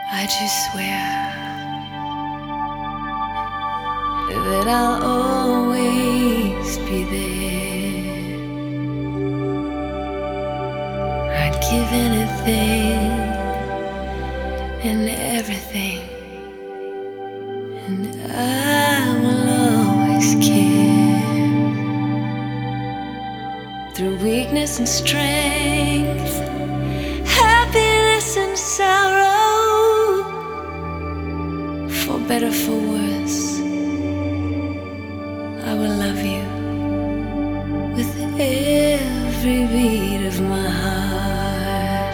I just swear that I'll always be there. I'd give anything and everything, and I will always care. Through weakness and strength, happiness and sorrow, for better, for worse, I will love you with every beat of my heart.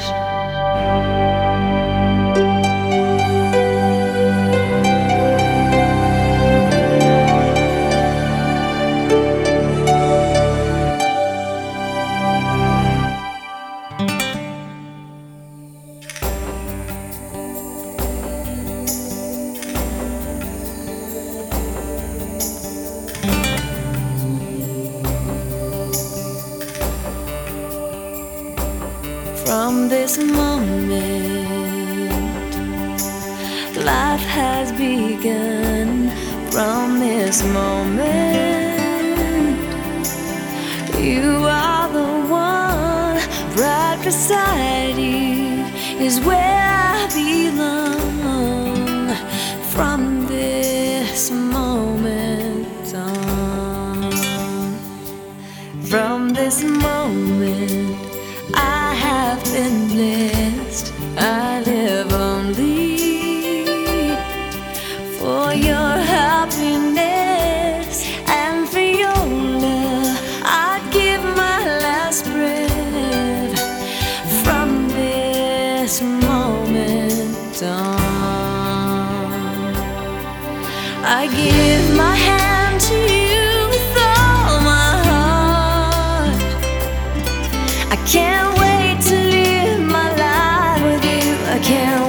From this moment, life has begun. From this moment, you are the one. Right beside you is where I belong. From this moment on, from this moment, I have been blessed. I live only for your happiness and for your love. I'd give my last breath. From this moment on, I give my hand to you with all my heart. I can't wait to live my life with you. I can't